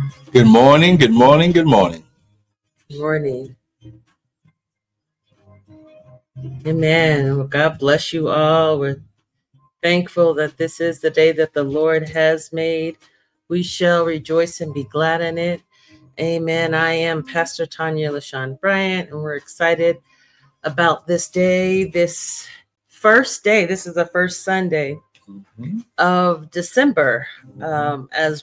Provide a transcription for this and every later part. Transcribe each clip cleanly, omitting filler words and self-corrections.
Good morning, good morning, good morning. Morning. Amen. Well, God bless you all. We're thankful that this is the day that the Lord has made. We shall rejoice and be glad in it. Amen. I am Pastor Tanya LaShawn Bryant, and we're excited about this day, this first day. This is the first Sunday of December as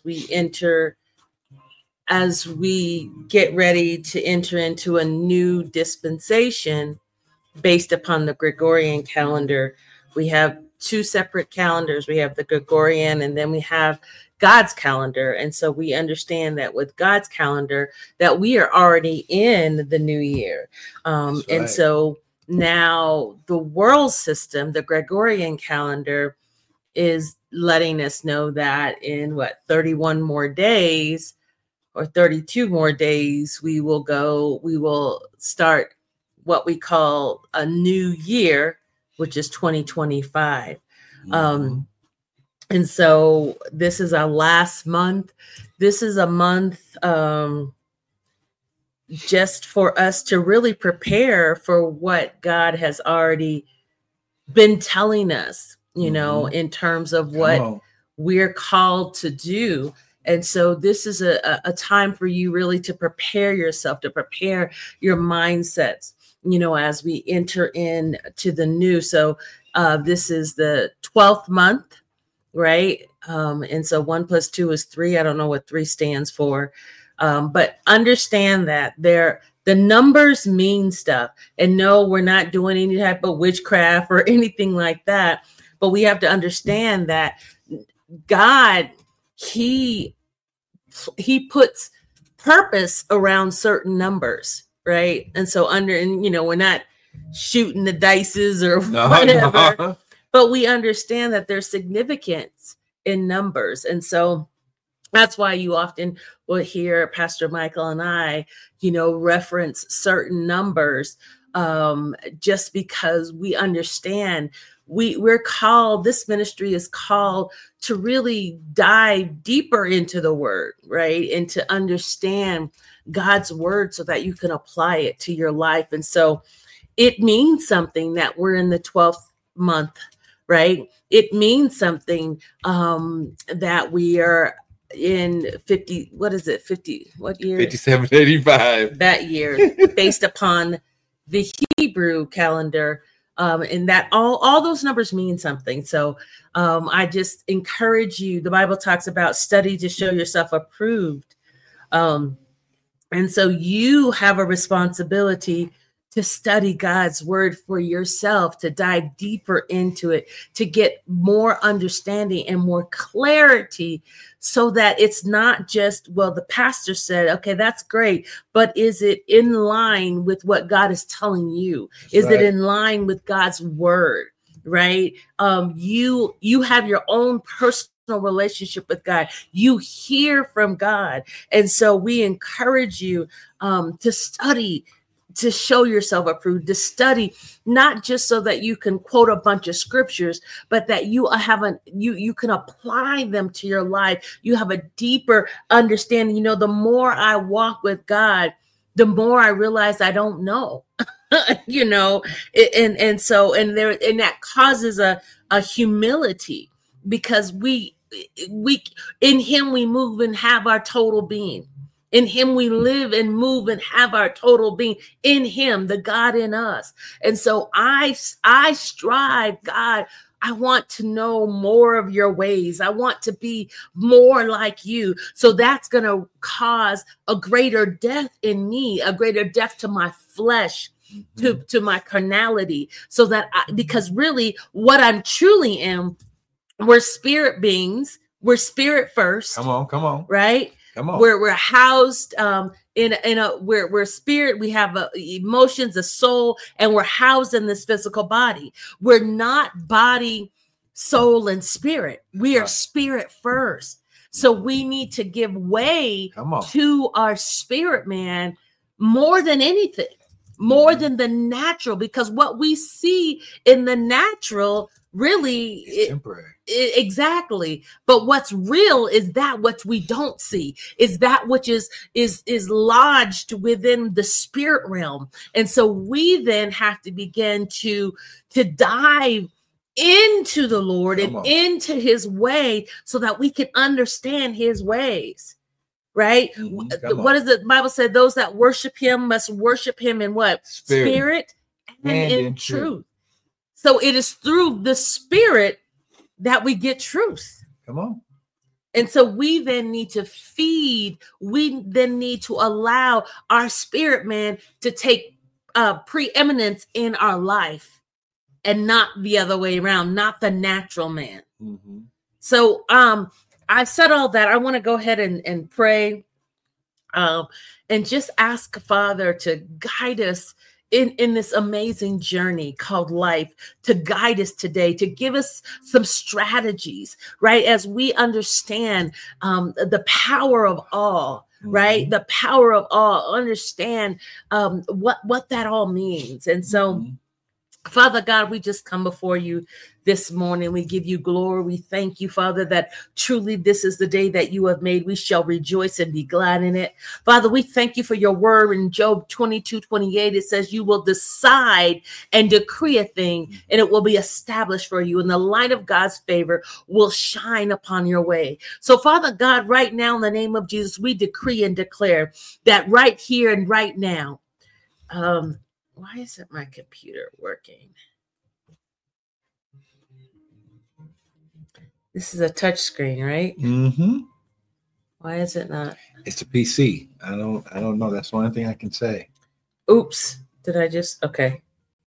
we get ready to enter into a new dispensation based upon the Gregorian calendar. We have two separate calendars. We have the Gregorian and then we have God's calendar. And so we understand that with God's calendar that we are already in the new year. Right. And so now the world system, the Gregorian calendar, is letting us know that in 31 more days or 32 more days, we will start what we call a new year, which is 2025. Mm-hmm. And so this is our last month. This is a month just for us to really prepare for what God has already been telling us, in terms of what we're called to do. And so this is a time for you really to prepare yourself, to prepare your mindsets, as we enter into the new. So this is the 12th month, right? And so 1 + 2 is 3. I don't know what 3 stands for, but understand that the numbers mean stuff. And no, we're not doing any type of witchcraft or anything like that. But we have to understand that God, He puts purpose around certain numbers, right? And so we're not shooting the dices or whatever, but we understand that there's significance in numbers. And so that's why you often will hear Pastor Michael and I, reference certain numbers, just because we understand we're called, this ministry is called to really dive deeper into the word, right? And to understand God's word so that you can apply it to your life. And so it means something that we're in the 12th month, right? It means something that we are in 50, what is it? 50, what year? 5785. That year, based upon the Hebrew calendar. And that all those numbers mean something. So I just encourage you. The Bible talks about study to show yourself approved. And so you have a responsibility to study God's word for yourself, to dive deeper into it, to get more understanding and more clarity so that it's not just, the pastor said, okay, that's great, but is it in line with what God is telling you? Is it in line with God's word, right? You have your own personal relationship with God. You hear from God. And so we encourage you to study, to show yourself approved, to study, not just so that you can quote a bunch of scriptures, but that you can apply them to your life. You have a deeper understanding. The more I walk with God, the more I realize I don't know, and that causes a humility, because we in Him we move and have our total being. In Him we live and move and have our total being. In Him, the God in us. And so I strive, God, I want to know more of your ways. I want to be more like you. So that's going to cause a greater death in me, a greater death to my flesh, to my carnality. So that because really what I'm truly am, we're spirit beings. We're spirit first. Come on. Right? Come on. We're housed we're spirit. We have emotions, a soul, and we're housed in this physical body. We're not body, soul, and spirit. We are spirit first. So we need to give way to our spirit man more than anything, more than the natural, because what we see in the natural really it's temporary. Exactly. But what's real is that what we don't see, is that which is lodged within the spirit realm. And so we then have to begin to dive into the Lord and into his way so that we can understand his ways. Right? What does the Bible say? Those that worship him must worship him in what? Spirit and in truth. So it is through the spirit that we get truth. Come on. And so we then need to feed, we then need to allow our spirit man to take preeminence in our life and not the other way around, not the natural man. Mm-hmm. So I said all that. I want to go ahead and pray and just ask Father to guide us in this amazing journey called life, to guide us today, to give us some strategies, right? As we understand the power of all, right? The power of all, understand what that all means. And so, Father God, we just come before you this morning. We give you glory. We thank you, Father, that truly this is the day that you have made. We shall rejoice and be glad in it. Father, we thank you for your word in Job 22:28. It says you will decide and decree a thing and it will be established for you. And the light of God's favor will shine upon your way. So Father God, right now in the name of Jesus, we decree and declare that right here and right now, why isn't my computer working? This is a touch screen, right? Mm-hmm. Why is it not? It's a PC. I don't know. That's the only thing I can say. Oops. Did I just? Okay.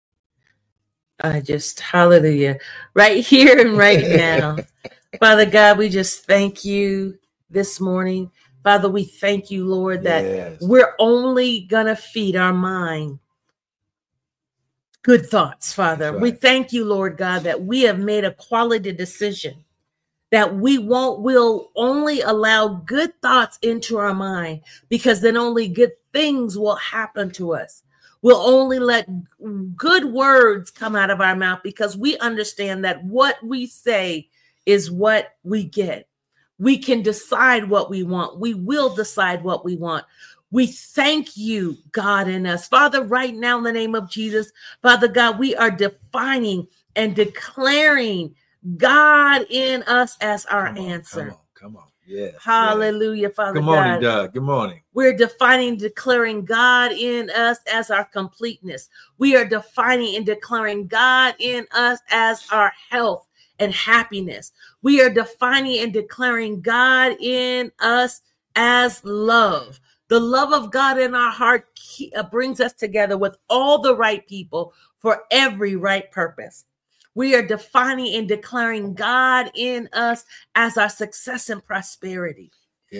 Hallelujah. Right here and right now. Father God, we just thank you this morning. Father, we thank you, Lord, that we're only going to feed our mind good thoughts, Father. Right. We thank you, Lord God, that we have made a quality decision that we'll only allow good thoughts into our mind, because then only good things will happen to us. We'll only let good words come out of our mouth, because we understand that what we say is what we get. We can decide what we want. We will decide what we want. We thank you, God, in us. Father, right now in the name of Jesus, Father God, we are defining and declaring God in us as our answer. Come on. Yes. Hallelujah, Father God. Good morning, Doug. Good morning. We're defining, declaring God in us as our completeness. We are defining and declaring God in us as our health and happiness. We are defining and declaring God in us as love. The love of God in our heart brings us together with all the right people for every right purpose. We are defining and declaring God in us as our success and prosperity.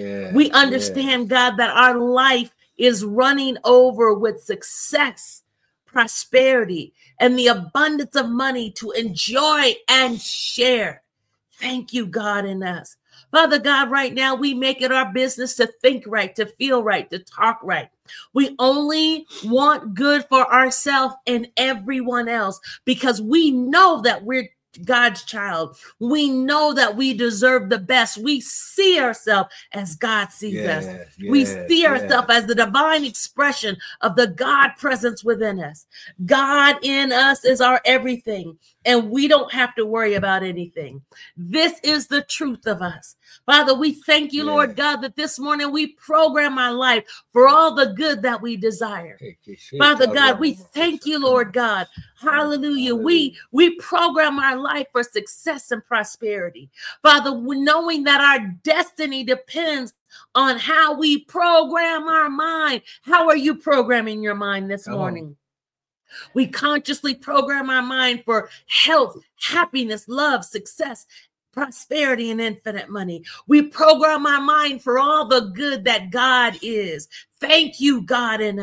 We understand, God, that our life is running over with success, prosperity, and the abundance of money to enjoy and share. Thank you, God, in us. Father God, right now, we make it our business to think right, to feel right, to talk right. We only want good for ourselves and everyone else, because we know that we're God's child. We know that we deserve the best. We see ourselves as God sees us. We see ourselves as the divine expression of the God presence within us. God in us is our everything, and we don't have to worry about anything. This is the truth of us. Father, we thank you, Lord God, that this morning we program our life for all the good that we desire. Father God, we thank you, Lord God. Hallelujah. We program our life for success and prosperity. Father, knowing that our destiny depends on how we program our mind. How are you programming your mind this morning? We consciously program our mind for health, happiness, love, success, prosperity, and infinite money. We program our mind for all the good that God is. Thank you, God, in us.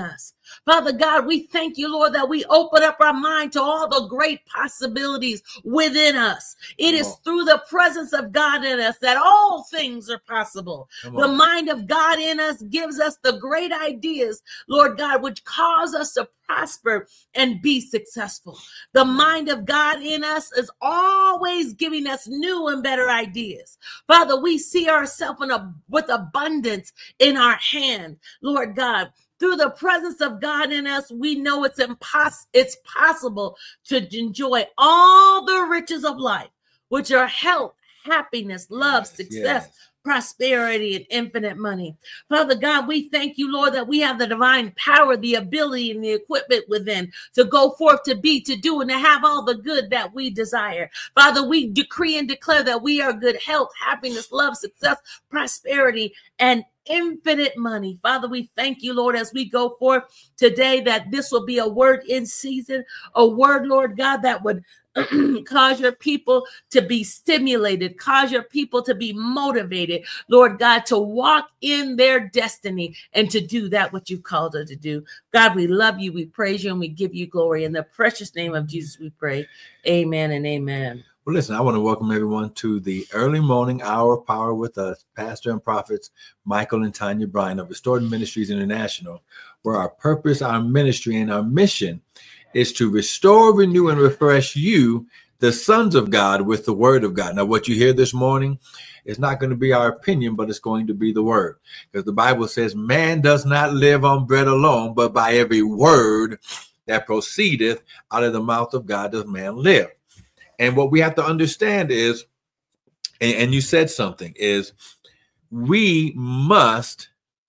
Father God, we thank you, Lord, that we open up our mind to all the great possibilities within us. It is through the presence of God in us that all things are possible. The mind of God in us gives us the great ideas, Lord God, which cause us to prosper and be successful. The mind of God in us is always giving us new and better ideas. Father, we see ourselves with abundance in our hand, Lord God. Through the presence of God in us, we know it's possible to enjoy all the riches of life, which are health, happiness, love, success, prosperity, and infinite money. Father God, we thank you, Lord, that we have the divine power, the ability, and the equipment within to go forth, to be, to do, and to have all the good that we desire. Father, we decree and declare that we are good health, happiness, love, success, prosperity, and infinite money. Father, we thank you, Lord, as we go forth today, that this will be a word in season, a word, Lord God, that would cause your people to be stimulated, cause your people to be motivated, Lord God, to walk in their destiny and to do that which you've called her to do. God, we love you, we praise you, and we give you glory. In the precious name of Jesus, we pray. Amen and amen. Well, listen, I want to welcome everyone to the early morning hour of power with us, Pastor and Prophets Michael and Tanya Bryan of Restored Ministries International, where our purpose, our ministry, and our mission is to restore, renew, and refresh you, the sons of God, with the word of God. Now, what you hear this morning is not going to be our opinion, but it's going to be the word. Because the Bible says, man does not live on bread alone, but by every word that proceedeth out of the mouth of God does man live. And what we have to understand is, and you said something, is we must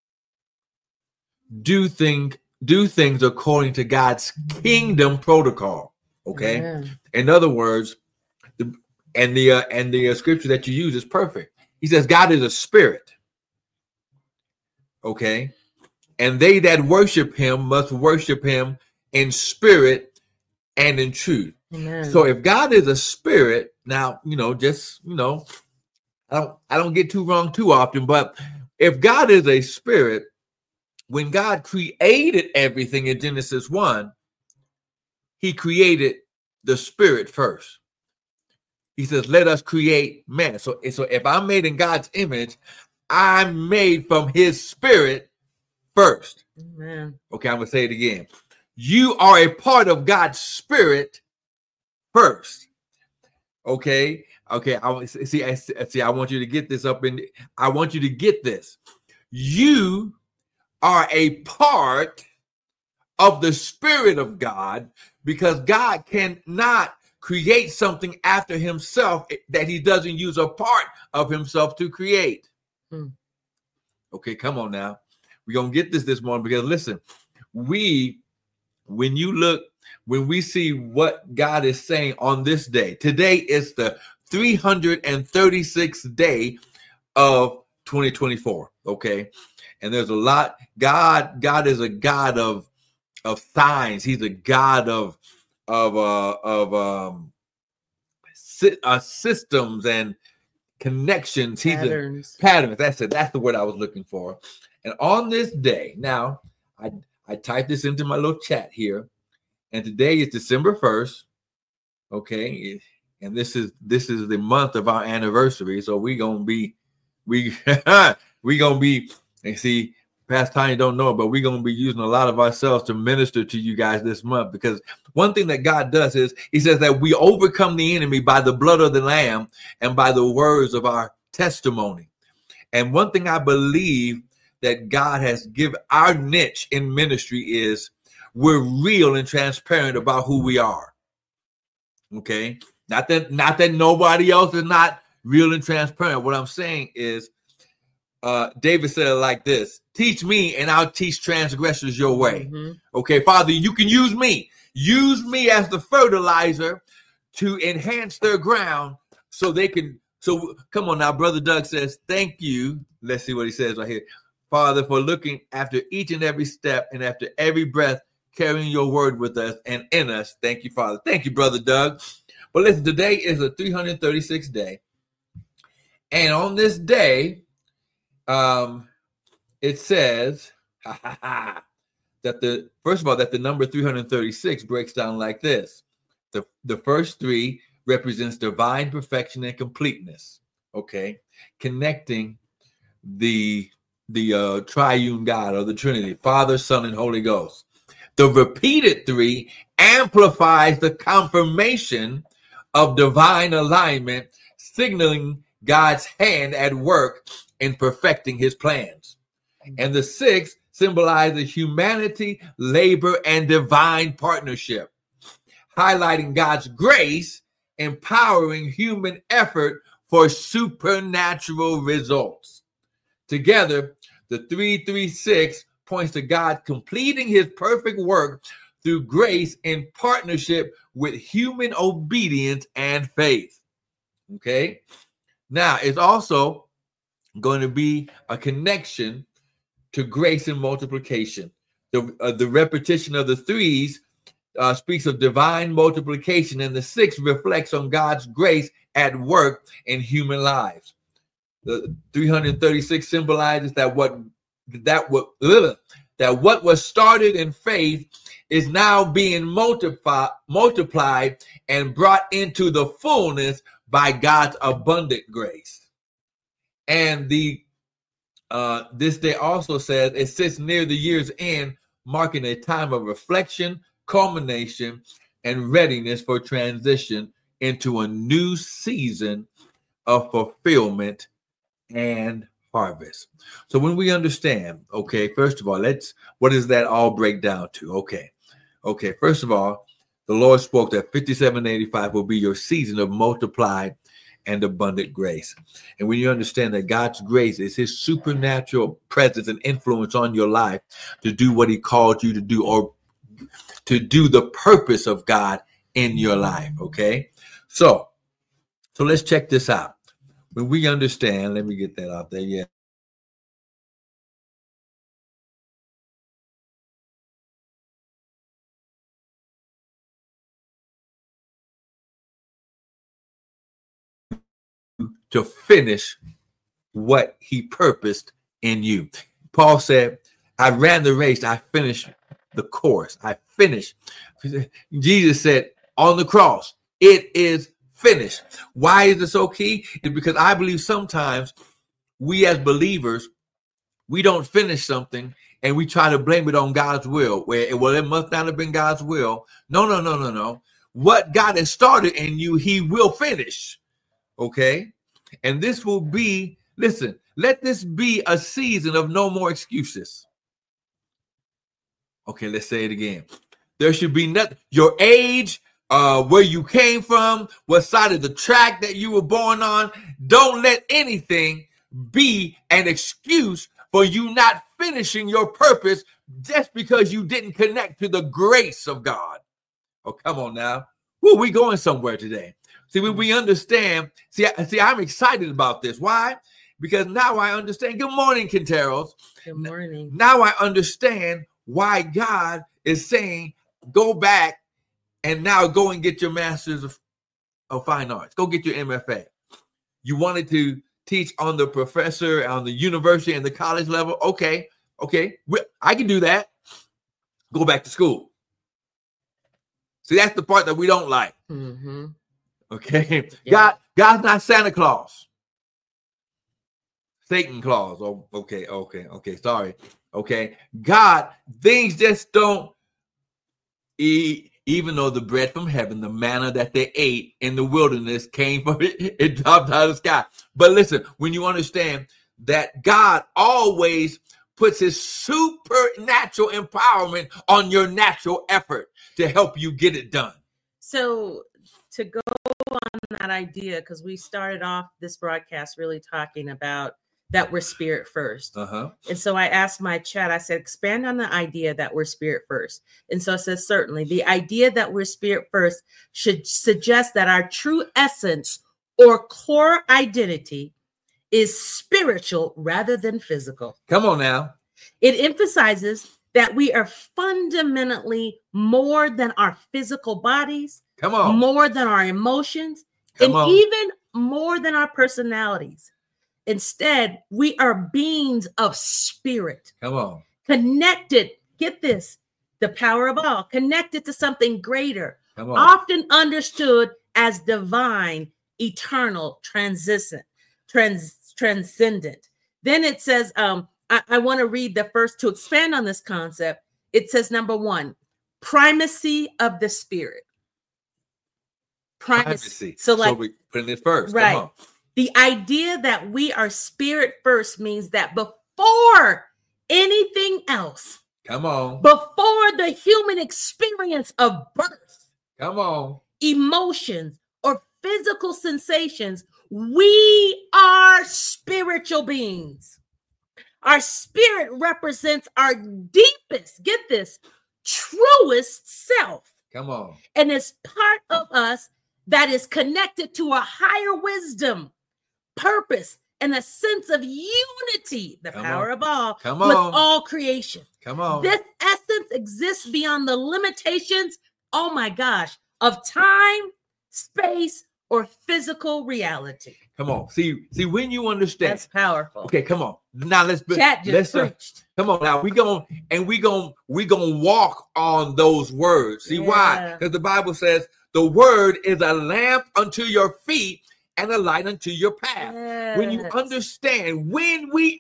do things according to God's kingdom protocol. Okay. Amen. In other words, the scripture that you use is perfect. He says God is a spirit. Okay. And they that worship him must worship him in spirit and in truth. Amen. So if God is a spirit, now, I don't get too wrong too often, but if God is a spirit, when God created everything in Genesis 1, he created the spirit first. He says, let us create man. So if I'm made in God's image, I'm made from his spirit first. Amen. Okay, I'm going to say it again. You are a part of God's spirit first. Okay. I want you to get this up in. I want you to get this. You are a part of the Spirit of God, because God cannot create something after himself that he doesn't use a part of himself to create. Okay, come on now. We're going to get this morning, because listen, when we see what God is saying on this day, today is the 336th day of 2024. Okay. And there's a lot. God is a God of signs. He's a God of systems and connections. Patterns. Patterns. That's it. That's the word I was looking for. And on this day, now I typed this into my little chat here, and today is December 1st. Okay. And this is the month of our anniversary. So we gonna be, and see, Pastor Tanya don't know it, but we're going to be using a lot of ourselves to minister to you guys this month, because one thing that God does is he says that we overcome the enemy by the blood of the Lamb and by the words of our testimony. And one thing I believe that God has given our niche in ministry is we're real and transparent about who we are. Okay. Not that nobody else is not real and transparent. What I'm saying is, David said it like this: teach me and I'll teach transgressors your way. Mm-hmm. Okay, Father, you can use me as the fertilizer to enhance their ground so they can. So come on now, Brother Doug says, thank you. Let's see what he says right here. Father, for looking after each and every step and after every breath, carrying your word with us and in us. Thank you, Father. Thank you, Brother Doug. But listen, today is a 336th day. And on this day, it says that that the number 336 breaks down like this. The first three represents divine perfection and completeness. Okay, connecting the triune God or the Trinity, Father, Son, and Holy Ghost. The repeated three amplifies the confirmation of divine alignment, signaling God's hand at work in perfecting his plans. And the sixth symbolizes humanity, labor, and divine partnership, highlighting God's grace, empowering human effort for supernatural results. Together, the 336 points to God completing his perfect work through grace in partnership with human obedience and faith. Okay? Now, it's also going to be a connection to grace and multiplication. The repetition of the threes speaks of divine multiplication, and the six reflects on God's grace at work in human lives. The 336 symbolizes that what was started in faith is now being multiplied and brought into the fullness by God's abundant grace. And this day also says it sits near the year's end, marking a time of reflection, culmination, and readiness for transition into a new season of fulfillment and harvest. So when we understand, okay, first of all, what does that all break down to? Okay, first of all, the Lord spoke that 5785 will be your season of multiplied and abundant grace. And when you understand that God's grace is his supernatural presence and influence on your life to do what he called you to do, or to do the purpose of God in your life, okay? So let's check this out. When we understand, let me get that out there, yeah. To finish what he purposed in you. Paul said, I ran the race, I finished the course, I finished. Jesus said on the cross, it is finished. Why is it so key? It's because I believe sometimes we as believers, we don't finish something and we try to blame it on God's will. Well, it must not have been God's will. No. What God has started in you, he will finish. Okay? And this will be, listen, let this be a season of no more excuses. Okay, let's say it again. There should be nothing. Your age, where you came from, what side of the track that you were born on. Don't let anything be an excuse for you not finishing your purpose just because you didn't connect to the grace of God. Oh, come on now. Well, we going somewhere today. See, when we understand, see, I'm excited about this. Why? Because now I understand. Good morning, Quinteros. Good morning. Now I understand why God is saying, go back and now go and get your master's of fine arts. Go get your MFA. You wanted to teach on the professor, on the university and the college level. Okay. I can do that. Go back to school. See, that's the part that we don't like. Mm-hmm. Okay. Yeah. God's not Santa Claus. Satan Claus. Oh, okay. Sorry. Okay. God, things just don't, even though the bread from heaven, the manna that they ate in the wilderness came from it dropped out of the sky. But listen, when you understand that God always puts his supernatural empowerment on your natural effort to help you get it done. So to go on that idea, because we started off this broadcast really talking about that we're spirit first. Uh-huh. And so I asked my chat, I said, expand on the idea that we're spirit first. And so it says, certainly the idea that we're spirit first should suggest that our true essence or core identity is spiritual rather than physical. Come on now. It emphasizes that we are fundamentally more than our physical bodies. Come on. More than our emotions. Even more than our personalities. Instead, we are beings of spirit. Come on. Connected get this, the power of all, connected to something greater, often understood as divine, eternal, transcendent. Then it says, I want to read the first to expand on this concept. It says, number one, primacy of the spirit. Primacy. So we put it first. Right. Come on. The idea that we are spirit first means that before anything else, before the human experience of birth, emotions or physical sensations, we are spiritual beings. Our spirit represents our deepest, get this, truest self. And it's part of us that is connected to a higher wisdom, purpose, and a sense of unity, the power of all, with all creation. This essence exists beyond the limitations, oh my gosh, of time, space, or physical reality. See, when you understand. That's powerful. Okay, come on. Now let's preached. Come on now. We're gonna walk on those words. See why? Because the Bible says the word is a lamp unto your feet and a light unto your path. When you understand, when we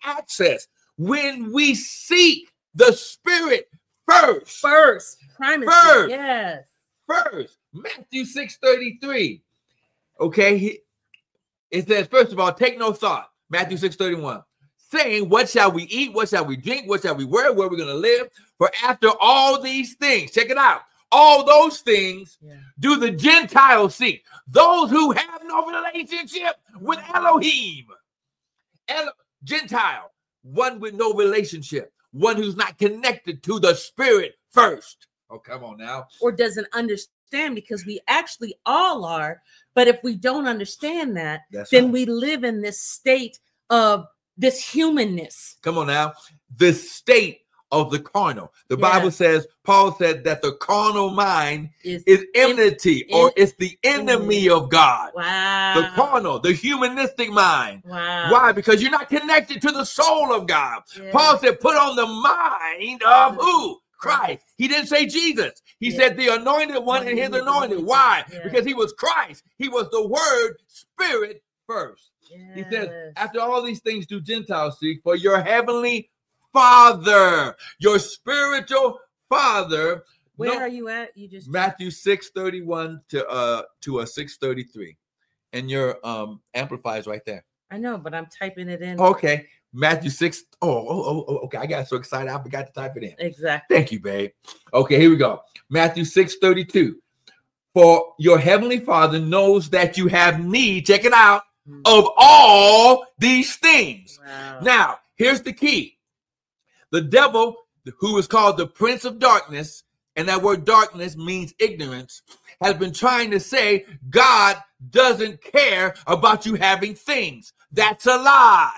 seek the spirit first. Primacy. First. Matthew 6:33. Okay, it says, first of all, take no thought. Matthew 6:31, saying, what shall we eat? What shall we drink? What shall we wear? Where are we going to live? For after all these things, check it out, all those things do the Gentiles seek. Those who have no relationship with Elohim. Gentile, one with no relationship, one who's not connected to the spirit first. Oh, come on now. Or doesn't understand, because we actually all are. But if we don't understand that, then we live in this state of this humanness. Come on now. This state of the carnal. The Bible says, Paul said that the carnal mind is enmity, or it's the enemy of God. Wow. The carnal, the humanistic mind. Wow. Why? Because you're not connected to the soul of God. Paul said, put on the mind of who? Christ. He didn't say Jesus. He said the anointed one and his anointed. Why? Because he was Christ. He was the word spirit first. He says, after all these things do Gentiles seek, for your heavenly Father, your spiritual Father. Where are you at? You just Matthew 6:31 to 6:33. And your amplifies right there. I know, but I'm typing it in. Okay. Matthew 6. Okay. I got so excited. I forgot to type it in. Exactly. Thank you, babe. Okay, here we go. Matthew 6:32. For your heavenly Father knows that you have need, check it out, of all these things. Wow. Now, here's the key. The devil, who is called the prince of darkness, and that word darkness means ignorance, has been trying to say God doesn't care about you having things. That's a lie.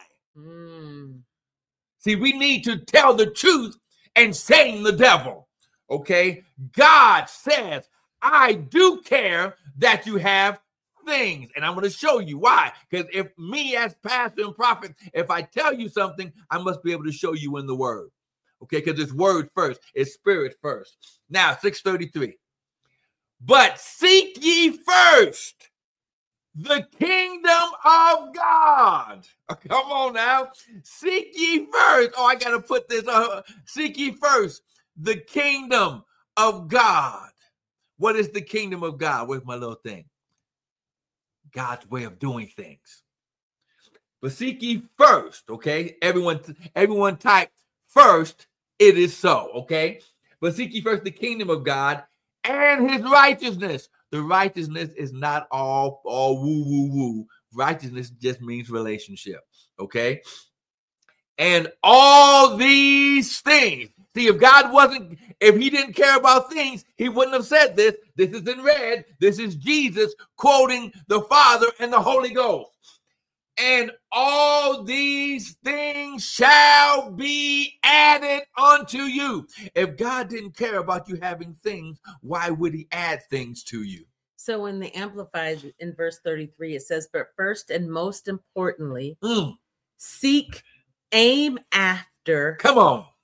See, we need to tell the truth and shame the devil. Okay? God says, I do care that you have things. And I'm going to show you why. Because if me as pastor and prophet, if I tell you something, I must be able to show you in the word. Okay? Because it's word first. It's spirit first. Now, 6:33. But seek ye first the kingdom of God. Come on now. Seek ye first. Oh, I got to put this. Seek ye first the kingdom of God. What is the kingdom of God? Where's my little thing? God's way of doing things. But seek ye first, okay? Everyone type first, it is so, okay? But seek ye first the kingdom of God and his righteousness. The righteousness is not all woo. Righteousness just means relationship, okay? And all these things. See, if he didn't care about things, he wouldn't have said this. This is in red. This is Jesus quoting the Father and the Holy Ghost. And all these things shall be added unto you. If God didn't care about you having things, why would he add things to you? So in the Amplified, in verse 33, it says, but first and most importantly, seek, aim after. Come on.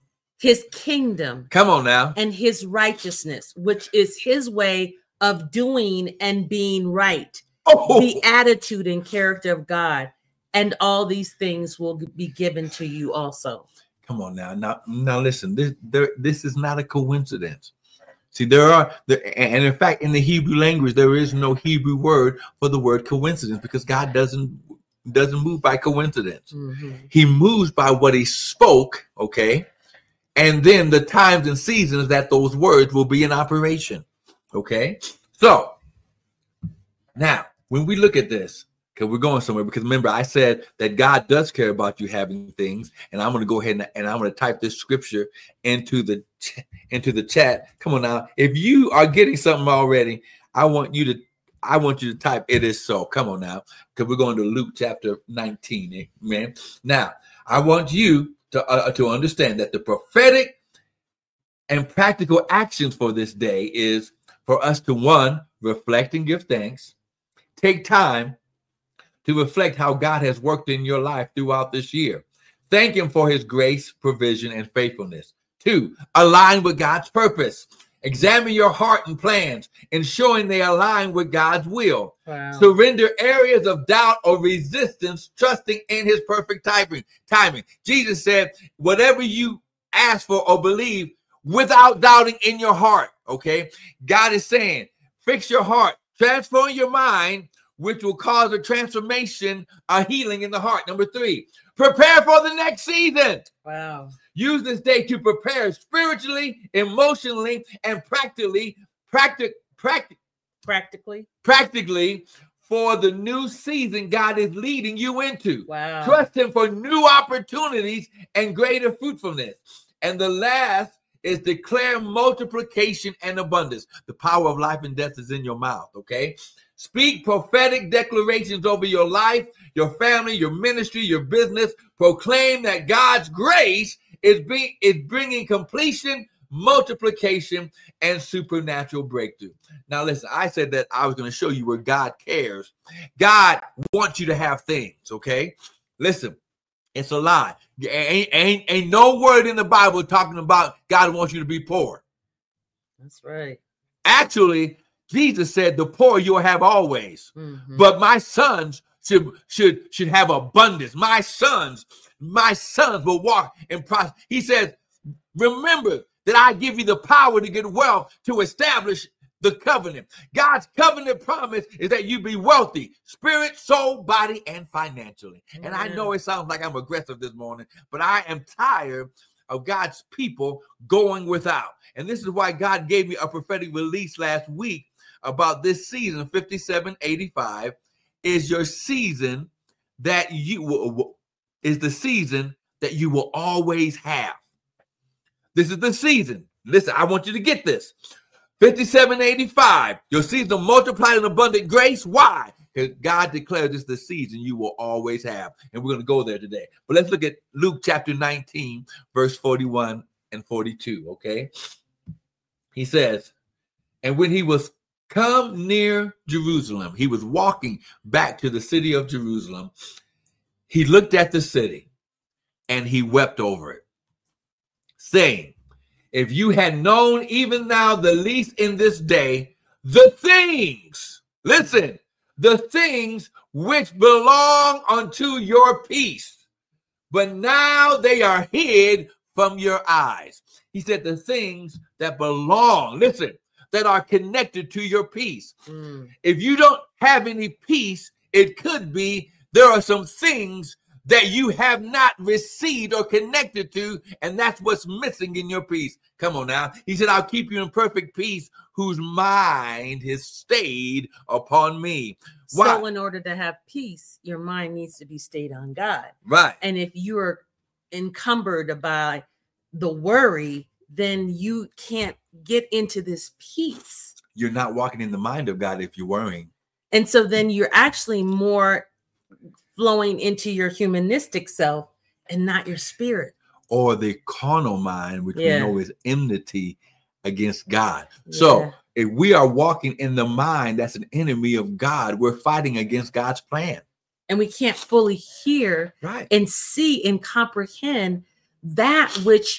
his kingdom. Come on now. And his righteousness, which is his way of doing and being right. Oh. The attitude and character of God. And all these things will be given to you also. Come on now. Now listen, this is not a coincidence. See, and in fact, in the Hebrew language, there is no Hebrew word for the word coincidence, because God doesn't move by coincidence. Mm-hmm. He moves by what he spoke, okay? And then the times and seasons that those words will be in operation, okay? So now, when we look at this, because we're going somewhere, because remember, I said that God does care about you having things, and I'm going to go ahead and I'm going to type this scripture into the chat. Come on now. If you are getting something already, I want you to type "it is so." Come on now, because we're going to Luke chapter 19. Amen. Now, I want you to understand that the prophetic and practical actions for this day is for us to, one, reflect and give thanks. Take time to reflect how God has worked in your life throughout this year. Thank him for his grace, provision, and faithfulness. 2, align with God's purpose. Examine your heart and plans, ensuring they align with God's will. Wow. Surrender areas of doubt or resistance, trusting in his perfect timing. Jesus said, whatever you ask for or believe, without doubting in your heart, okay? God is saying, fix your heart, transform your mind, which will cause a transformation, a healing in the heart. Number 3, prepare for the next season. Wow. Use this day to prepare spiritually, emotionally, and practically for the new season God is leading you into. Wow. Trust him for new opportunities and greater fruitfulness. And the last is declare multiplication and abundance. The power of life and death is in your mouth, okay? Speak prophetic declarations over your life, your family, your ministry, your business. Proclaim that God's grace is bringing completion, multiplication, and supernatural breakthrough. Now, listen, I said that I was going to show you where God cares. God wants you to have things, okay? Listen, it's a lie. Ain't no word in the Bible talking about God wants you to be poor. That's right. Actually, Jesus said, the poor you'll have always, but my sons should have abundance. My sons will walk in prosperity. He says, remember that I give you the power to get wealth, to establish the covenant. God's covenant promise is that you be wealthy, spirit, soul, body, and financially. Amen. And I know it sounds like I'm aggressive this morning, but I am tired of God's people going without. And this is why God gave me a prophetic release last week about this season. 5785 is your season that is the season that you will always have. This is the season. Listen, I want you to get this. 5785, your season of multiplied and abundant grace. Why? Because God declared this the season you will always have. And we're going to go there today. But let's look at Luke chapter 19, verse 41 and 42, okay? He says, and when he was come near Jerusalem, he was walking back to the city of Jerusalem. He looked at the city and he wept over it, saying, if you had known even now the least in this day, the things, listen, the things which belong unto your peace, but now they are hid from your eyes. He said the things that belong, listen, that are connected to your peace. If you don't have any peace, it could be there are some things that you have not received or connected to, and that's what's missing in your peace. Come on now. He said, I'll keep you in perfect peace whose mind has stayed upon me. Why? So in order to have peace, your mind needs to be stayed on God. Right. And if you are encumbered by the worry, then you can't get into this peace. You're not walking in the mind of God if you're worrying. And so then you're actually more flowing into your humanistic self and not your spirit. Or the carnal mind, which we know is enmity against God. So if we are walking in the mind that's an enemy of God, we're fighting against God's plan. And we can't fully hear and see and comprehend that which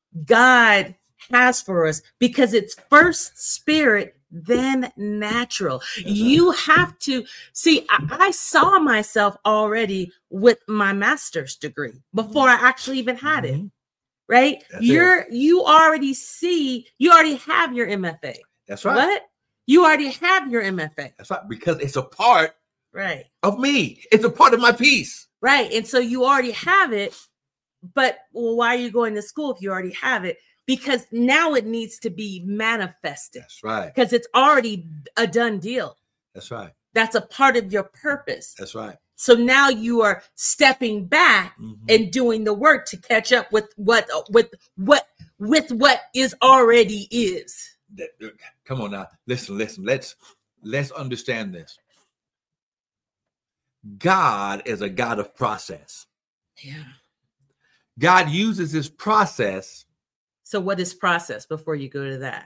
God has for us, because it's first spirit, then natural. You have to see, I saw myself already with my master's degree before I actually even had it. Right? You already have your MFA. That's right. What? You already have your MFA. That's right, because it's a part right of me. It's a part of my piece. Right. And so you already have it, but why are you going to school if you already have it? Because now it needs to be manifested. That's right. Because it's already a done deal. That's right. That's a part of your purpose. That's right. So now you are stepping back and doing the work to catch up with what is already is. Come on now. Listen. Let's understand this. God is a God of process. Yeah. God uses his process. So what is process before you go to that?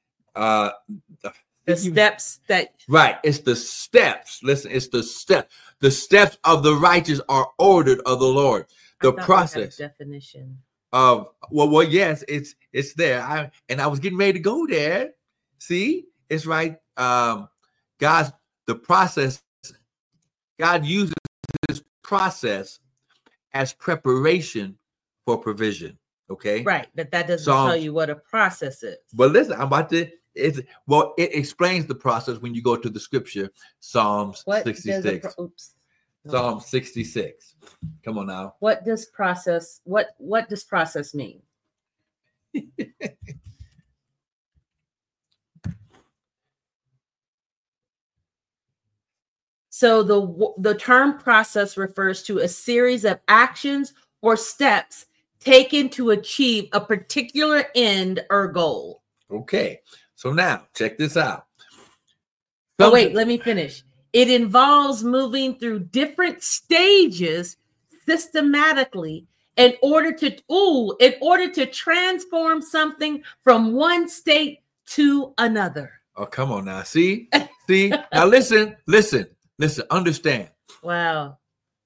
The steps that... Right. It's the steps. Listen, it's the steps. The steps of the righteous are ordered of the Lord. The process. Definition of, well, yes, it's there. I was getting ready to go there. See, it's right. The process, God uses this process as preparation for provision. Okay. Right. But that doesn't tell you what a process is. But listen, it explains the process when you go to the scripture, Psalms 66. Psalm 66. Come on now. What does process mean? So the term process refers to a series of actions or steps taken to achieve a particular end or goal. Okay. So now check this out. Oh, wait, let me finish. It involves moving through different stages systematically in order to transform something from one state to another. Oh, come on now. See? Now listen, understand. Wow.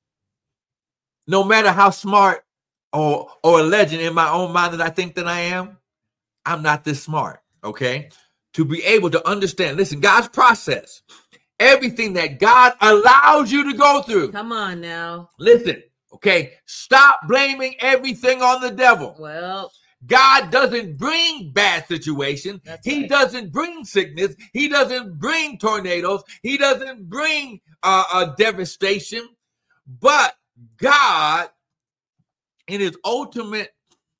No matter how smart or a legend in my own mind that I think that I am, I'm not this smart, okay? To be able to understand, listen, God's process, everything that God allows you to go through. Come on now. Listen, okay? Stop blaming everything on the devil. Well, God doesn't bring bad situations. He right. doesn't bring sickness. He doesn't bring tornadoes. He doesn't bring devastation. But God, in his ultimate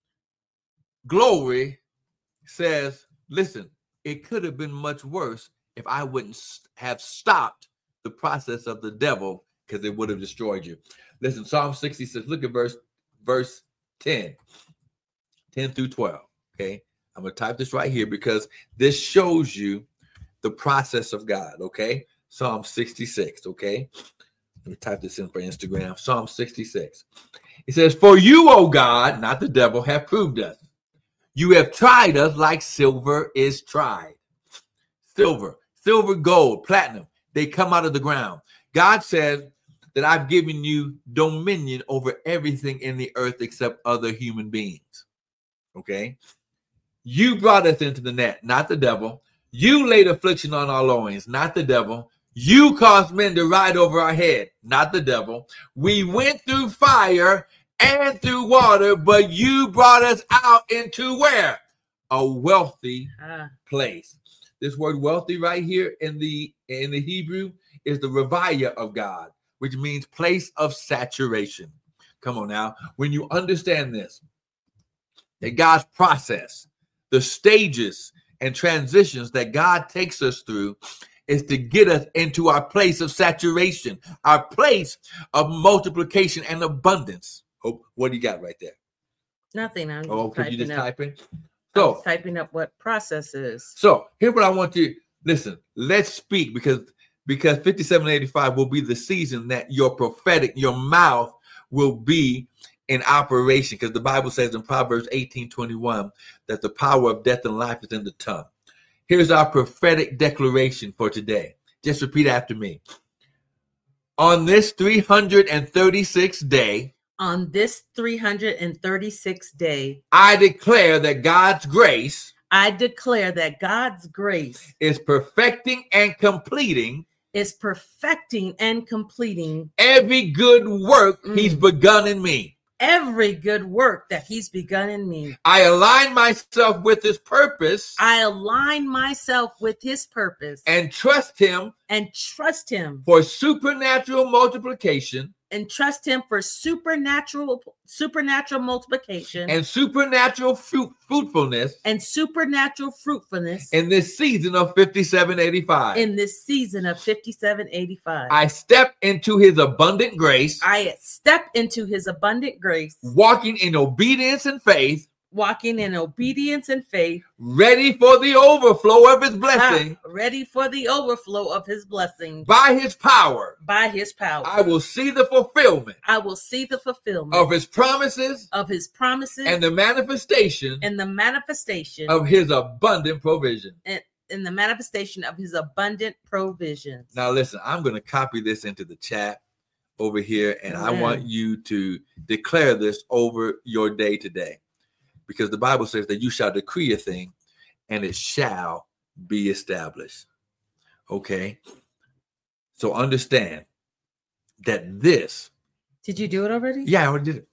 glory, says, listen, it could have been much worse if I wouldn't have stopped the process of the devil, because it would have destroyed you. Listen, Psalm 66, look at verse 10 through 12. Okay. I'm going to type this right here because this shows you the process of God. Okay. Psalm 66. Okay. Let me type this in for Instagram. Psalm 66. It says, for you, O God, not the devil, have proved us. You have tried us like silver is tried. Silver, gold, platinum, they come out of the ground. God says that I've given you dominion over everything in the earth except other human beings. Okay? You brought us into the net, not the devil. You laid affliction on our loins, not the devil. You caused men to ride over our head, not the devil. We went through fire and through water, but you brought us out into where? A wealthy place. This word wealthy right here in the Hebrew is the revaya of God, which means place of saturation. Come on now. When you understand this, that God's process, the stages and transitions that God takes us through is to get us into our place of saturation, our place of multiplication and abundance. Oh, what do you got right there? Nothing. Could you just type in? So typing up what process is. So here's what I want you. Listen, let's speak because 5785 will be the season that your mouth will be in operation, because the Bible says in Proverbs 18:21 that the power of death and life is in the tongue. Here's our prophetic declaration for today. Just repeat after me. On this 336th day. On this 336th day, I declare that God's grace I declare that God's grace is perfecting and completing every good work he's begun in me. Every good work that he's begun in me. I align myself with his purpose. And trust him for supernatural multiplication. And trust him for supernatural multiplication and supernatural fruitfulness in this season of 5785. I step into his abundant grace. Walking in obedience and faith. Ready for the overflow of his blessing. By his power. I will see the fulfillment. Of his promises. And the manifestation. Of his abundant provision. In the manifestation of his abundant provisions. Now listen, I'm going to copy this into the chat over here, and I want you to declare this over your day today. Because the Bible says that you shall decree a thing and it shall be established. Okay. So understand that this. Did you do it already? Yeah, I already did it.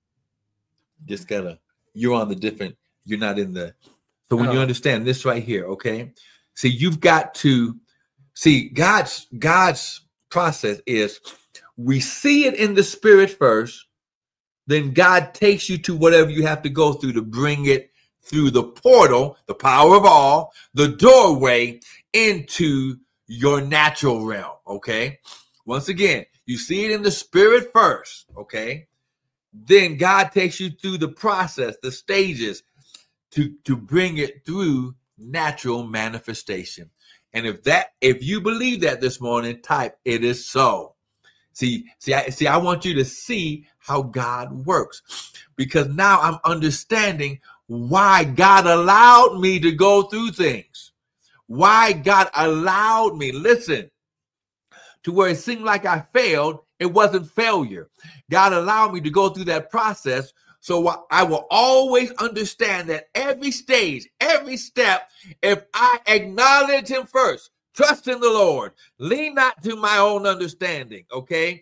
Just you're on the different, you're not in the. So when you understand this right here, okay. See, you've got to see God's process is we see it in the spirit first. Then God takes you to whatever you have to go through to bring it through the portal, the power of all, the doorway into your natural realm, okay? Once again, you see it in the spirit first, okay? Then God takes you through the process, the stages to bring it through natural manifestation. And if you believe that this morning, type "it is so." See, I want you to see how God works, because now I'm understanding why God allowed me to go through things. Why God allowed me, listen, to where it seemed like I failed. It wasn't failure. God allowed me to go through that process. So I will always understand that every stage, every step, if I acknowledge him first, trust in the Lord, lean not to my own understanding, okay?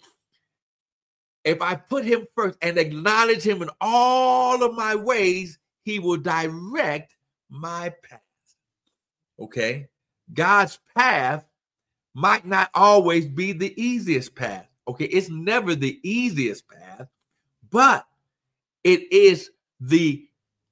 If I put him first and acknowledge him in all of my ways, he will direct my path, okay? God's path might not always be the easiest path, okay? It's never the easiest path, but it is the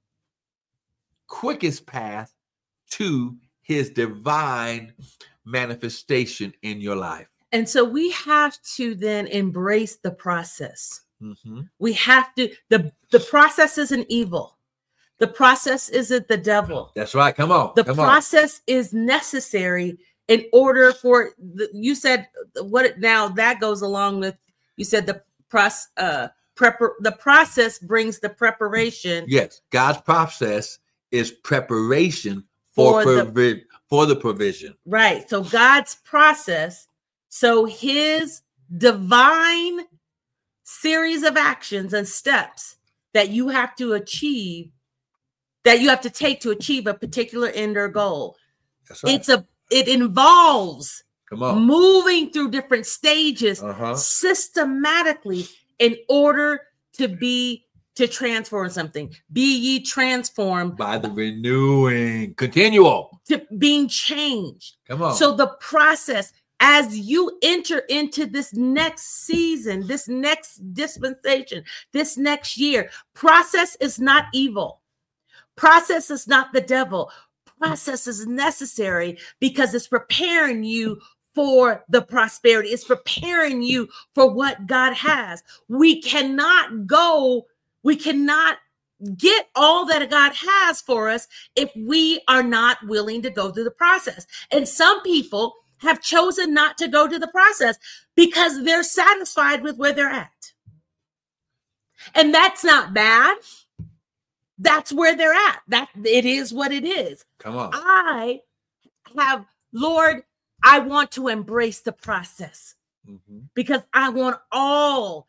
quickest path to his divine manifestation in your life. And so we have to then embrace the process. Mm-hmm. We have to, the process isn't evil. The process isn't the devil. That's right. Come on. The process is necessary in order for, you said, what now that goes along with, you said the process brings the preparation. Yes. God's process is preparation for the provision. Right. So God's process, so his divine series of actions and steps that you have to achieve, that you have to take to achieve a particular end or goal. That's right. It involves moving through different stages systematically in order to transform something. Be ye transformed by the renewing, continual, to being changed. Come on. So the process, as you enter into this next season, this next dispensation, this next year, process is not evil. Process is not the devil. Process is necessary because it's preparing you for the prosperity. It's preparing you for what God has. We cannot get all that God has for us if we are not willing to go through the process. And some people have chosen not to go to the process because they're satisfied with where they're at. And that's not bad. That's where they're at. That it is what it is. Come on. Lord, I want to embrace the process. because I want all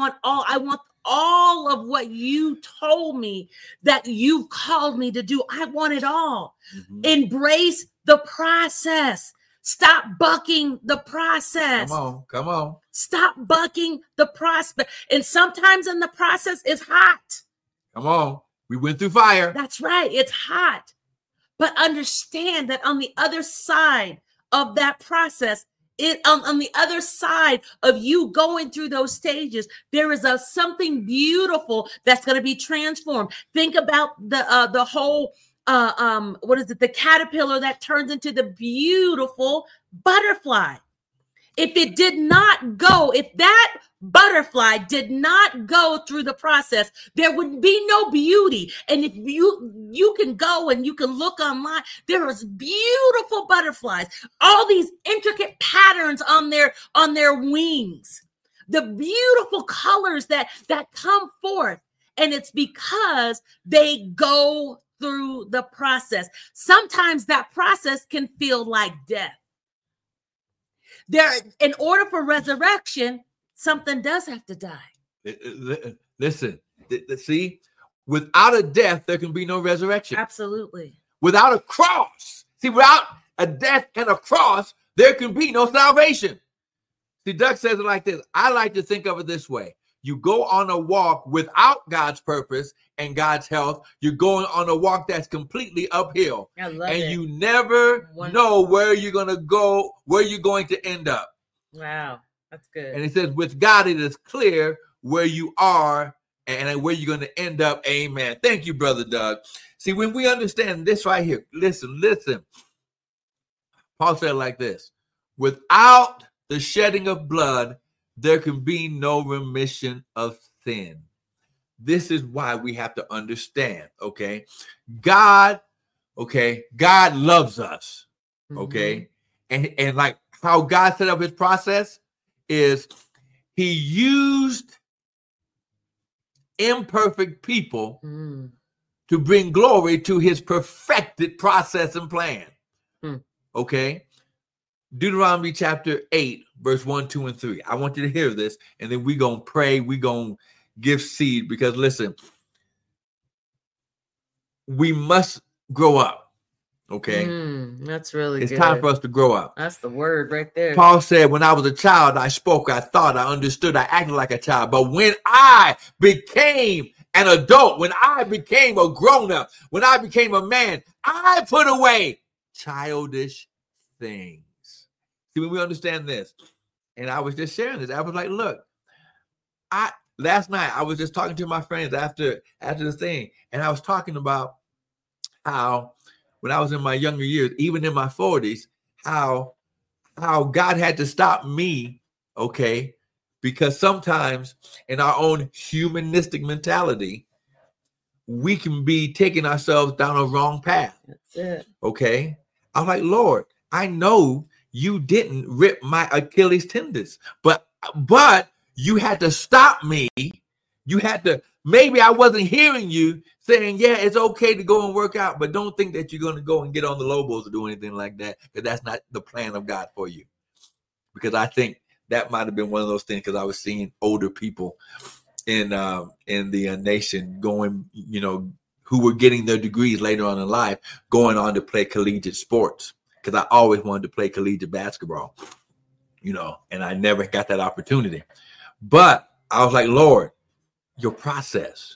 of what you told me that you've called me to do. I want it all. Embrace the process. Stop bucking the process. Come on. Stop bucking the process. And sometimes in the process, it's hot. Come on. We went through fire. That's right. It's hot. But understand that on the other side of that process, on the other side of you going through those stages, there is something beautiful that's going to be transformed. Think about the whole the caterpillar that turns into the beautiful butterfly. If that butterfly did not go through the process, there would be no beauty. And if you can go and you can look online, there is beautiful butterflies, all these intricate patterns on their wings, the beautiful colors that come forth. And it's because they go through the process. Sometimes that process can feel like death. In order for resurrection, something does have to die. Listen, see, without a death, there can be no resurrection. Absolutely. Without a cross, without a death and a cross, there can be no salvation. See, Doug says it like this. I like to think of it this way. You go on a walk without God's purpose and God's health. You're going on a walk that's completely uphill. I love it. You never know where you're going to go, where you're going to end up. Wow, that's good. And it says, with God, it is clear where you are and where you're going to end up. Amen. Thank you, Brother Doug. See, when we understand this right here, listen. Paul said it like this. Without the shedding of blood, there can be no remission of sin. This is why we have to understand, okay? God loves us, okay? And like how God set up his process is he used imperfect people to bring glory to his perfected process and plan, okay? Deuteronomy chapter 8, verse 1, 2, and 3. I want you to hear this, and then we're going to pray. We're going to give seed because, listen, we must grow up, okay? That's really good. It's time for us to grow up. That's the word right there. Paul said, when I was a child, I spoke, I thought, I understood, I acted like a child. But when I became an adult, when I became a grown-up, when I became a man, I put away childish things. See, when we understand this, and I was just sharing this, I was like, look, last night I was just talking to my friends after the thing, and I was talking about how when I was in my younger years, even in my 40s, how God had to stop me, okay, because sometimes in our own humanistic mentality, we can be taking ourselves down a wrong path. That's it. Okay. I'm like, Lord, I know you didn't rip my Achilles tendons, but you had to stop me. You had to, maybe I wasn't hearing you saying, yeah, it's okay to go and work out, but don't think that you're going to go and get on the Lobos or do anything like that, because that's not the plan of God for you. Because I think that might have been one of those things, because I was seeing older people in the nation going, who were getting their degrees later on in life, going on to play collegiate sports. Because I always wanted to play collegiate basketball, and I never got that opportunity. But I was like, Lord, your process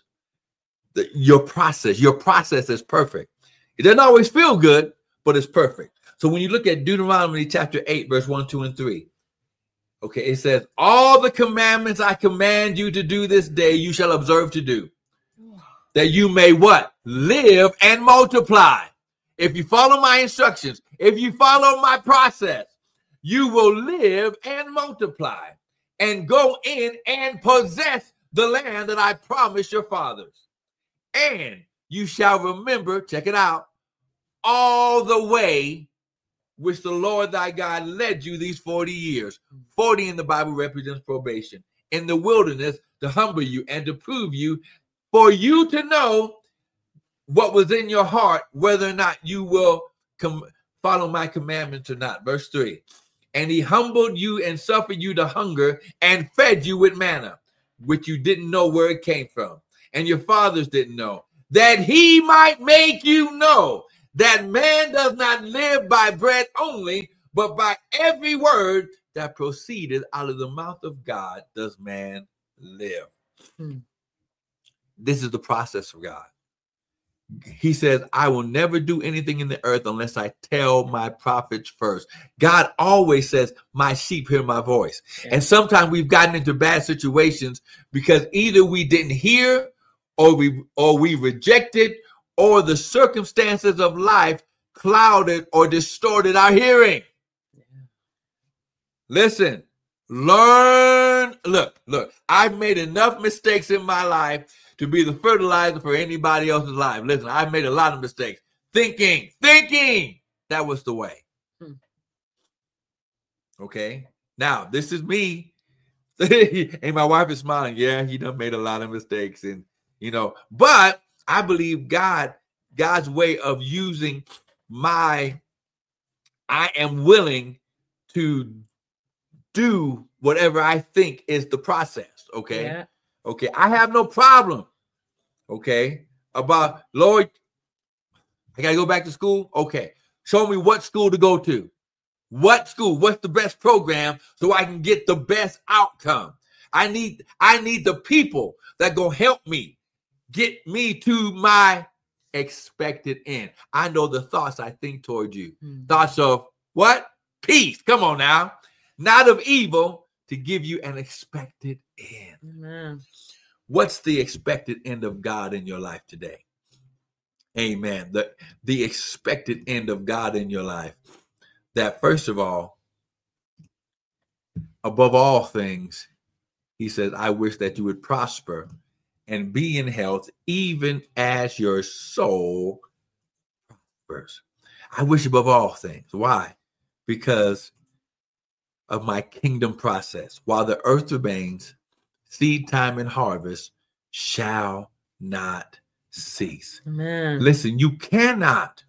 is perfect. It doesn't always feel good, but it's perfect. So when you look at Deuteronomy chapter 8, verse 1, 2, and 3, okay, it says, all the commandments I command you to do this day, you shall observe to do, that you may what? Live and multiply. If you follow my instructions, if you follow my process, you will live and multiply and go in and possess the land that I promised your fathers. And you shall remember, check it out, all the way which the Lord thy God led you these 40 years. 40 in the Bible represents probation. In the wilderness to humble you and to prove you, for you to know what was in your heart, whether or not you will follow my commandments or not. Verse 3, and he humbled you and suffered you to hunger and fed you with manna, which you didn't know where it came from, and your fathers didn't know, that he might make you know that man does not live by bread only, but by every word that proceeded out of the mouth of God does man live. This is the process of God. He says, I will never do anything in the earth unless I tell my prophets first. God always says, my sheep hear my voice. Yeah. And sometimes we've gotten into bad situations because either we didn't hear, or we rejected, or the circumstances of life clouded or distorted our hearing. Yeah. Listen, learn. Look, I've made enough mistakes in my life to be the fertilizer for anybody else's life. Listen, I've made a lot of mistakes. Thinking that was the way. Okay. Now, this is me. And my wife is smiling. Yeah, he done made a lot of mistakes. And, but I believe God's way of using I am willing to do whatever I think is the process. Okay. Yeah. Okay. I have no problem. Okay. About, Lord, I got to go back to school. Okay. Show me what school to go to. What school? What's the best program so I can get the best outcome? I need the people that go help me get me to my expected end. I know the thoughts I think toward you. Thoughts of what? Peace. Come on now. Not of evil, to give you an expected end. Amen. What's the expected end of God in your life today? Amen. The expected end of God in your life. That first of all, above all things, he says, I wish that you would prosper and be in health, even as your soul prospers. I wish above all things. Why? Because of my kingdom process. While the earth remains, seed time and harvest shall not cease. Amen. Listen, you cannot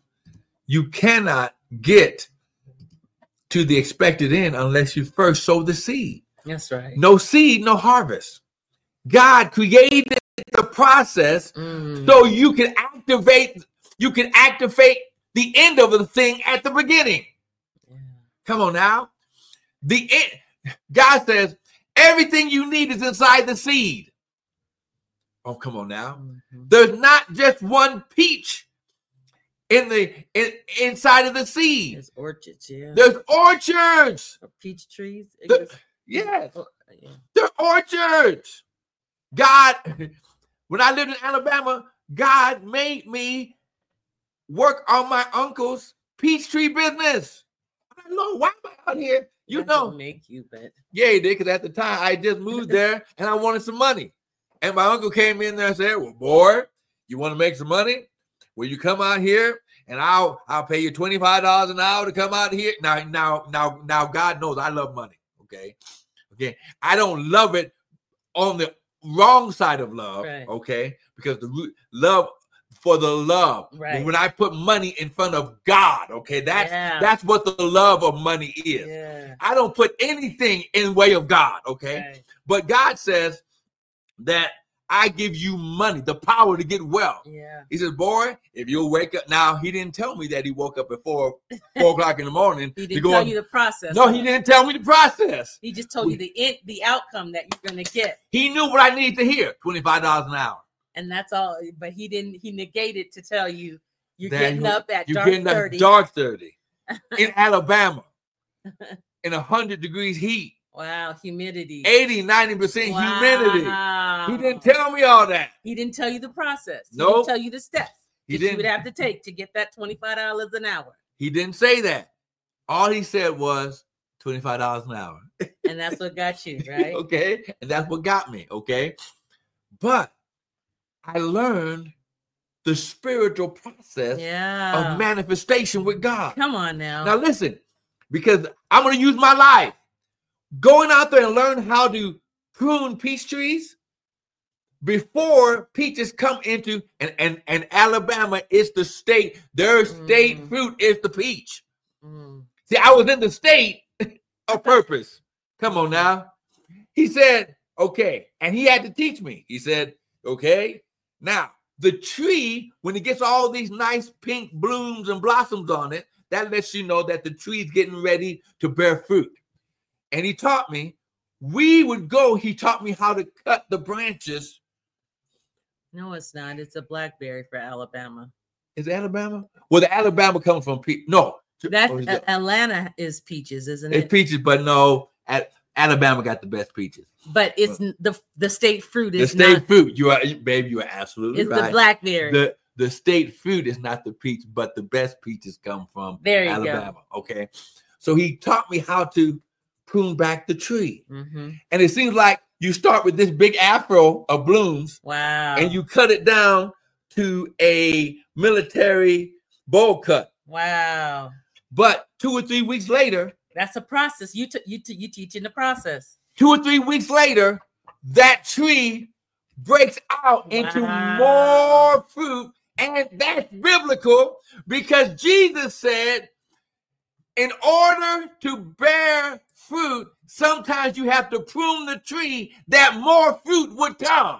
get to the expected end unless you first sow the seed. That's right. No seed, no harvest. God created the process so you can activate the end of the thing at the beginning. Yeah. Come on now. The end. God says everything you need is inside the seed. Oh, come on now. Mm-hmm. There's not just one peach inside of the seed. There's orchards, yeah. There's orchards. Or peach trees. Yes. Yeah. There are orchards. God, when I lived in Alabama, God made me work on my uncle's peach tree business. I don't know why am I out here? Make you, but yeah, he did, because at the time I just moved there and I wanted some money. And my uncle came in there and said, well, boy, you want to make some money? Will you come out here and I'll pay you $25 an hour to come out here? Now, God knows I love money. Okay. I don't love it on the wrong side of love. Right. Okay. Because the love for the love. Right. When I put money in front of God. Okay. That's what the love of money is. Yeah. I don't put anything in the way of God. Okay. Right. But God says that I give you money, the power to get wealth. Yeah. He says, boy, if you'll wake up. Now, he didn't tell me that he woke up at 4 o'clock in the morning. He didn't tell you the process. No, he didn't tell me the process. He just told you the outcome that you're going to get. He knew what I needed to hear, $25 an hour. And that's all. But he negated to tell you you're getting up at dark 30 in Alabama in 100 degrees heat. Wow, humidity. 80-90% humidity. He didn't tell me all that. He didn't tell you the process. He didn't tell you the steps you would have to take to get that $25 an hour. He didn't say that. All he said was $25 an hour. And that's what got you, right? Okay. And that's what got me. Okay. But I learned the spiritual process of manifestation with God. Come on now. Now listen, because I'm going to use my life. Going out there and learn how to prune peach trees before peaches come into, and Alabama is the state, their state fruit is the peach. See, I was in the state a purpose. Come on now. He said, okay. And he had to teach me. He said, okay, now the tree, when it gets all these nice pink blooms and blossoms on it, that lets you know that the tree's getting ready to bear fruit. And he taught me, he taught me how to cut the branches. No, it's not. It's a blackberry for Alabama. Is it Alabama? Well, the Alabama comes from peach. No. Atlanta is peaches, isn't it? It's peaches, but no, Alabama got the best peaches. But it's the state fruit is the state fruit. You are absolutely it's right. It's the blackberry. The state fruit is not the peach, but the best peaches come from Alabama. Go. Okay. So he taught me how to prune back the tree. Mm-hmm. And it seems like you start with this big afro of blooms. Wow. And you cut it down to a military bowl cut. Wow. But 2 or 3 weeks later. That's a process. You teaching the process. 2 or 3 weeks later, that tree breaks out into more fruit. And that's biblical because Jesus said, in order to bear fruit, sometimes you have to prune the tree that more fruit would come.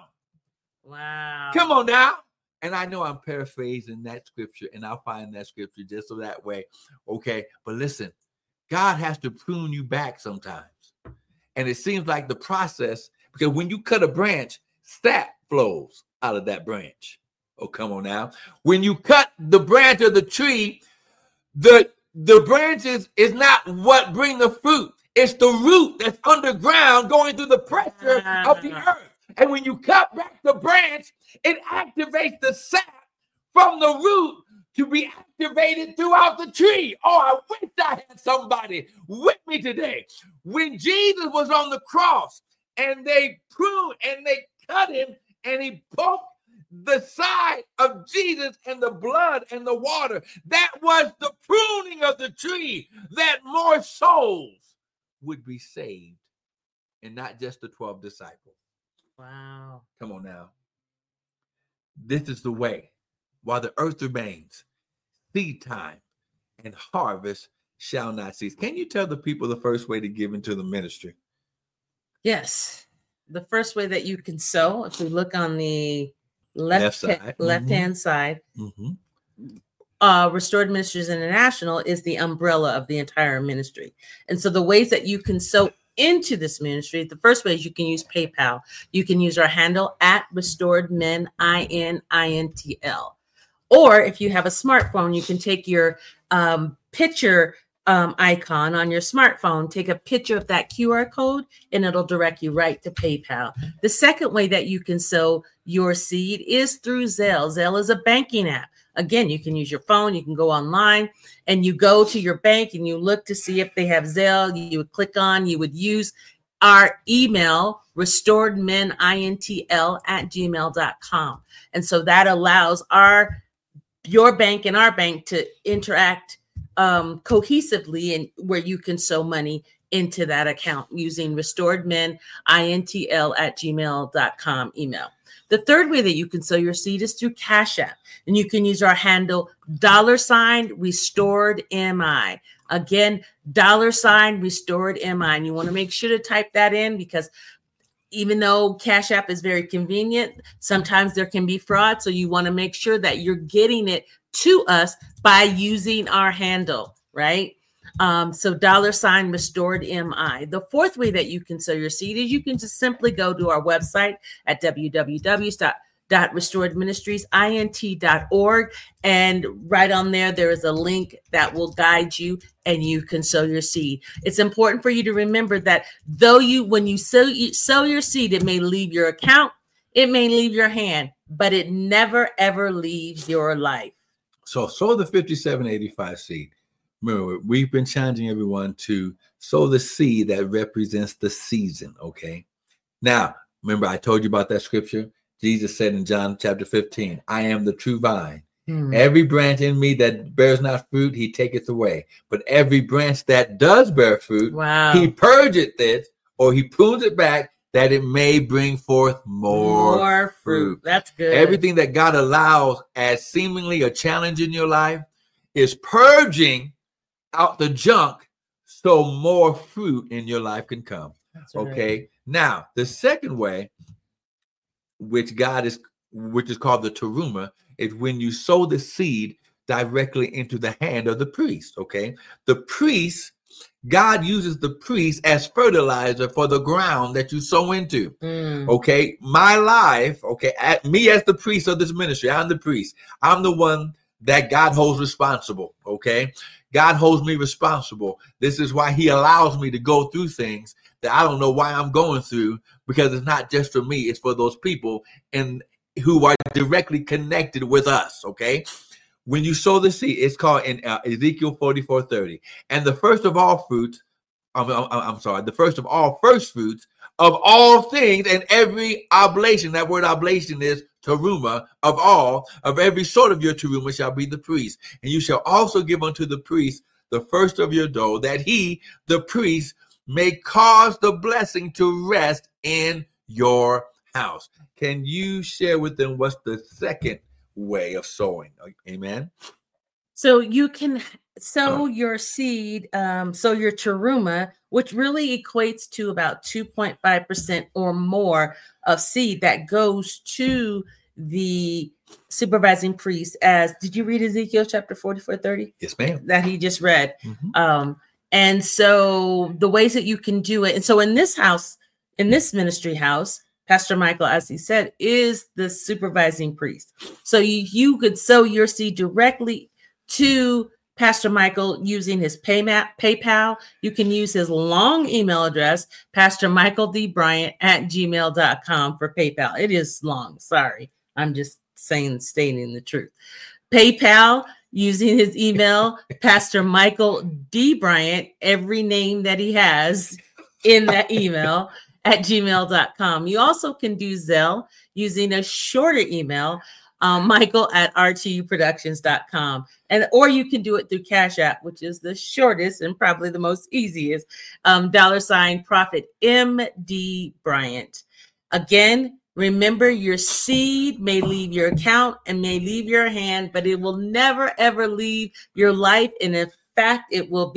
Wow. Come on now. And I know I'm paraphrasing that scripture, and I'll find that scripture just so that way. Okay. But listen, God has to prune you back sometimes. And it seems like the process, because when you cut a branch, sap flows out of that branch. Oh, come on now. When you cut the branch of the tree, the branches is not what bring the fruit. It's the root that's underground going through the pressure of the earth. And when you cut back the branch, it activates the sap from the root to be activated throughout the tree. Oh, I wish I had somebody with me today. When Jesus was on the cross and they pruned and they cut him and he poked the side of Jesus and the blood and the water, that was the pruning of the tree, that more souls would be saved and not just the 12 disciples. Wow. Come on now. This is the way. While the earth remains, seed time and harvest shall not cease. Can you tell the people the first way to give into the ministry? Yes. The first way that you can sow, if we look on the left-hand side, Restored Ministries International is the umbrella of the entire ministry. And so the ways that you can sow into this ministry, the first way is you can use PayPal. You can use our handle at RestoredMen, ININTL. Or if you have a smartphone, you can take your picture icon on your smartphone, take a picture of that QR code, and it'll direct you right to PayPal. The second way that you can sow your seed is through Zelle. Zelle is a banking app. Again, you can use your phone, you can go online, and you go to your bank and you look to see if they have Zelle. You would click on, you would use our email, restoredmenintl@gmail.com. And so that allows your bank and our bank to interact cohesively, and where you can sow money into that account using restoredmenintl@gmail.com email. The third way that you can sow your seed is through Cash App, and you can use our handle $RestoredMI. Again, $RestoredMI. And you want to make sure to type that in, because even though Cash App is very convenient, sometimes there can be fraud. So you want to make sure that you're getting it to us by using our handle, right? So $RestoredMI. The fourth way that you can sow your seed is you can just simply go to our website at www.restoredministriesint.org. And right on there is a link that will guide you, and you can sow your seed. It's important for you to remember that when you sow your seed, it may leave your account, it may leave your hand, but it never, ever leaves your life. So sow the 5785 seed. Remember, we've been challenging everyone to sow the seed that represents the season, okay? Now, remember I told you about that scripture? Jesus said in John chapter 15, I am the true vine. Every branch in me that bears not fruit, he taketh away. But every branch that does bear fruit, he purgeth it, or he prunes it back, that it may bring forth more fruit. That's good. Everything that God allows as seemingly a challenge in your life is purging out the junk so more fruit in your life can come. That's right. Okay. Now, the second way, which is called the teruma, is when you sow the seed directly into the hand of the priest. Okay. The priest, God uses the priest as fertilizer for the ground that you sow into. Okay. My life, okay, me as the priest of this ministry, I'm the priest. I'm the one that God holds responsible. Okay. God holds me responsible. This is why he allows me to go through things that I don't know why I'm going through, because it's not just for me. It's for those people and who are directly connected with us. Okay. When you sow the seed, it's called in Ezekiel 44:30. And the first of all fruits, the first of all first fruits of all things and every oblation, that word oblation is teruma, of every sort of your teruma shall be the priest. And you shall also give unto the priest the first of your dough, that he, the priest, may cause the blessing to rest in your house. Can you share with them what's the second way of sowing? Amen. So you can sow your seed, sow your teruma, which really equates to about 2.5% or more of seed that goes to the supervising priest. Did you read Ezekiel chapter 44:30? Yes, ma'am. That he just read. And so the ways that you can do it. And so in this house, in this ministry house, Pastor Michael, as he said, is the supervising priest. So you could sow your seed directly to Pastor Michael using his PayPal. You can use his long email address, pastormichaeldbryant@gmail.com for PayPal. It is long. Sorry. I'm just stating the truth. PayPal, using his email, Pastor Michael D. Bryant, every name that he has in that email, @gmail.com. You also can do Zelle using a shorter email, michael@rtuproductions.com. Or you can do it through Cash App, which is the shortest and probably the most easiest, $Prophet MD Bryant. Again, remember, your seed may leave your account and may leave your hand, but it will never, ever leave your life. And in fact,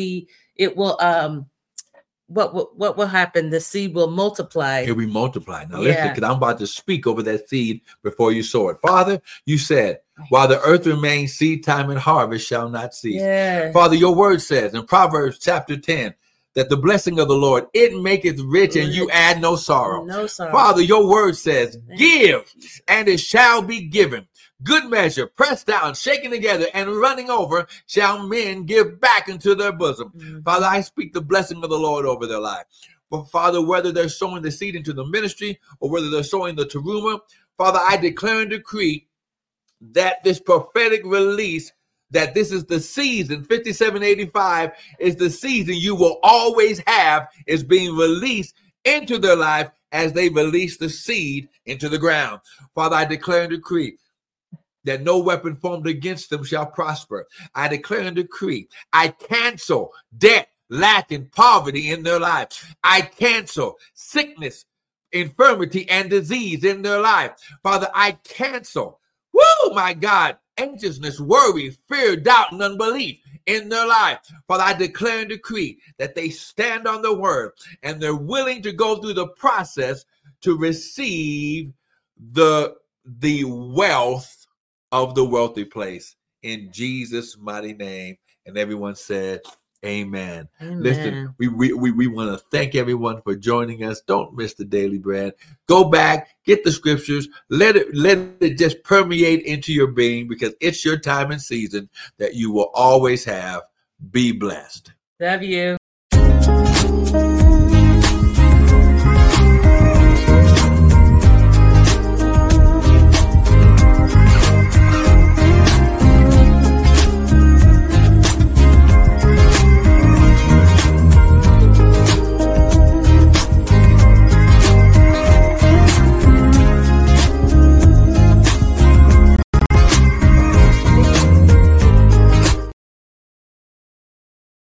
what will happen? The seed will multiply. It will be multiplied. Now listen, because I'm about to speak over that seed before you sow it. Father, you said, while the earth remains, seed time and harvest shall not cease. Yes. Father, your word says in Proverbs chapter 10, that the blessing of the Lord, it maketh rich and you add no sorrow. No sorrow. Father, your word says, give and it shall be given. Good measure, pressed down, shaken together, and running over, shall men give back into their bosom. Father, I speak the blessing of the Lord over their life. But Father, whether they're sowing the seed into the ministry or whether they're sowing the teruma, Father, I declare and decree that this prophetic release, that this is the season, 5785 is the season you will always have, is being released into their life as they release the seed into the ground. Father, I declare and decree that no weapon formed against them shall prosper. I declare and decree, I cancel debt, lack, and poverty in their life. I cancel sickness, infirmity, and disease in their life. Father, I cancel, my God, anxiousness, worry, fear, doubt, and unbelief in their life. Father, I declare and decree that they stand on the word and they're willing to go through the process to receive the wealth of the wealthy place in Jesus' mighty name. And everyone said, amen. Listen, we want to thank everyone for joining us. Don't miss the Daily Bread. Go back, get the scriptures, let it just permeate into your being, because it's your time and season that you will always have. Be blessed. Love you.